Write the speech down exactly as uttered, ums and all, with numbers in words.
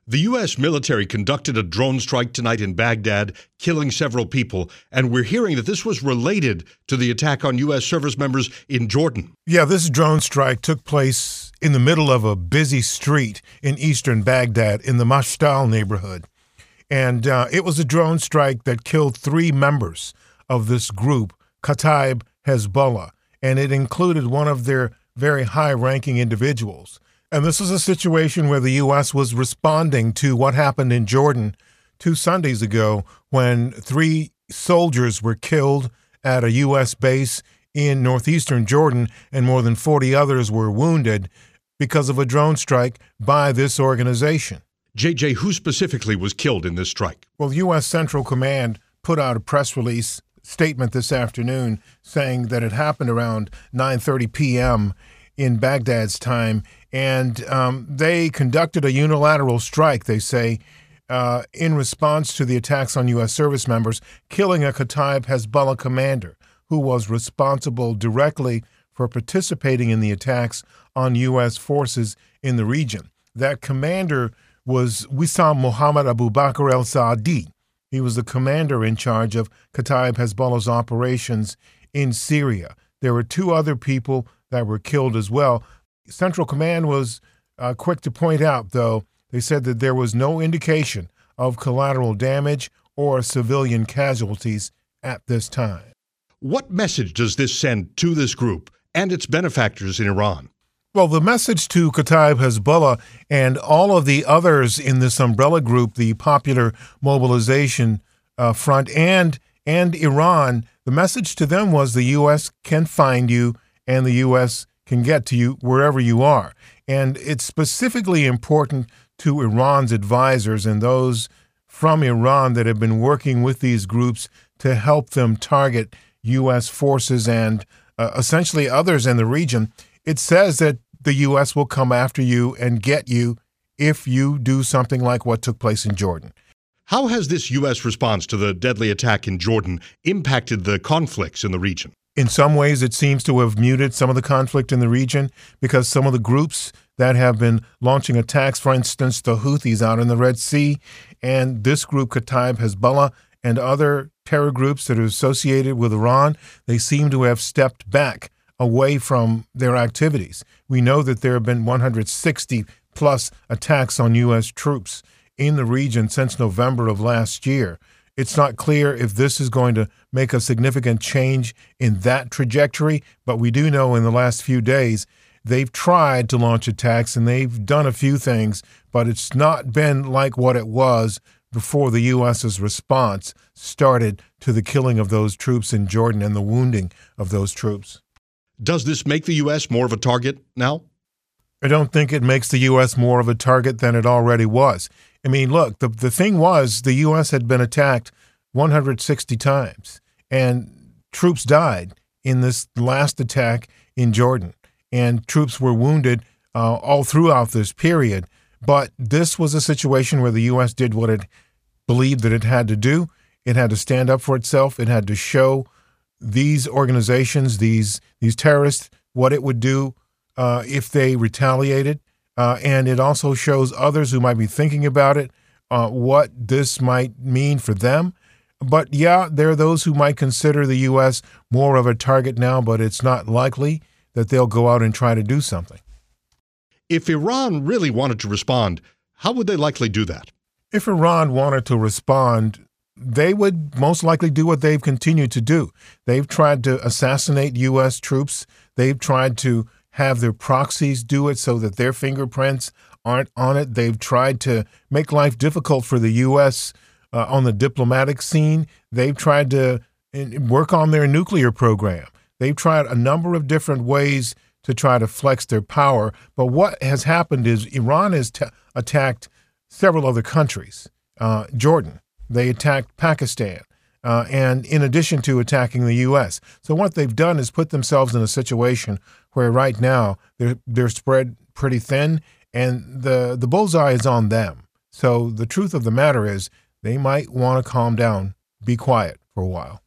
The U S military conducted a drone strike tonight in Baghdad, killing several people, and we're hearing that this was related to the attack on U S service members in Jordan. Yeah, this drone strike took place in the middle of a busy street in eastern Baghdad in the Mashtal neighborhood. And uh, it was a drone strike that killed three members of this group, Kataib Hezbollah, and it included one of their very high-ranking individuals. And this was a situation where the U S was responding to what happened in Jordan two Sundays ago when three soldiers were killed at a U S base in northeastern Jordan and more than forty others were wounded because of a drone strike by this organization. J J, who specifically was killed in this strike? Well, U S Central Command put out a press release statement this afternoon saying that it happened around nine thirty p.m. in Baghdad's time, and um, they conducted a unilateral strike, they say, uh, in response to the attacks on U S service members, killing a Kataib Hezbollah commander who was responsible directly for participating in the attacks on U S forces in the region. That commander was Wissam Mohammed Abu Bakr el-Saadi. He was the commander in charge of Kataib Hezbollah's operations in Syria. There were two other people that were killed as well. Central Command was uh, quick to point out, though, they said that there was no indication of collateral damage or civilian casualties at this time. What message does this send to this group and its benefactors in Iran? Well, the message to Kataib Hezbollah and all of the others in this umbrella group, the Popular Mobilization uh, Front and and Iran, the message to them was the U S can find you and the U S can get to you wherever you are. And it's specifically important to Iran's advisors and those from Iran that have been working with these groups to help them target U S forces and uh, essentially others in the region. It says that the U S will come after you and get you if you do something like what took place in Jordan. How has this U S response to the deadly attack in Jordan impacted the conflicts in the region? In some ways, it seems to have muted some of the conflict in the region because some of the groups that have been launching attacks, for instance, the Houthis out in the Red Sea, and this group, Kataib Hezbollah, and other terror groups that are associated with Iran, they seem to have stepped back away from their activities. We know that there have been one hundred sixty plus attacks on U S troops in the region since November of last year. It's not clear if this is going to make a significant change in that trajectory, but we do know in the last few days they've tried to launch attacks and they've done a few things, but it's not been like what it was before the U S's response started to the killing of those troops in Jordan and the wounding of those troops. Does this make the U S more of a target now? I don't think it makes the U S more of a target than it already was. I mean, look, the, the thing was the U S had been attacked one hundred sixty times, and troops died in this last attack in Jordan, and troops were wounded uh, all throughout this period. But this was a situation where the U S did what it believed that it had to do. It had to stand up for itself. It had to show these organizations, these these terrorists, what it would do uh, if they retaliated. Uh, and it also shows others who might be thinking about it, uh, what this might mean for them. But yeah, there are those who might consider the U S more of a target now, but it's not likely that they'll go out and try to do something. If Iran really wanted to respond, how would they likely do that? If Iran wanted to respond, they would most likely do what they've continued to do. They've tried to assassinate U S troops. They've tried to have their proxies do it so that their fingerprints aren't on it. They've tried to make life difficult for the U S uh, on the diplomatic scene. They've tried to work on their nuclear program. They've tried a number of different ways to try to flex their power. But what has happened is Iran has t- attacked several other countries. Uh, Jordan, they attacked Pakistan. Uh, and in addition to attacking the U S. So what they've done is put themselves in a situation where right now they're, they're spread pretty thin and the, the bullseye is on them. So the truth of the matter is they might want to calm down, be quiet for a while.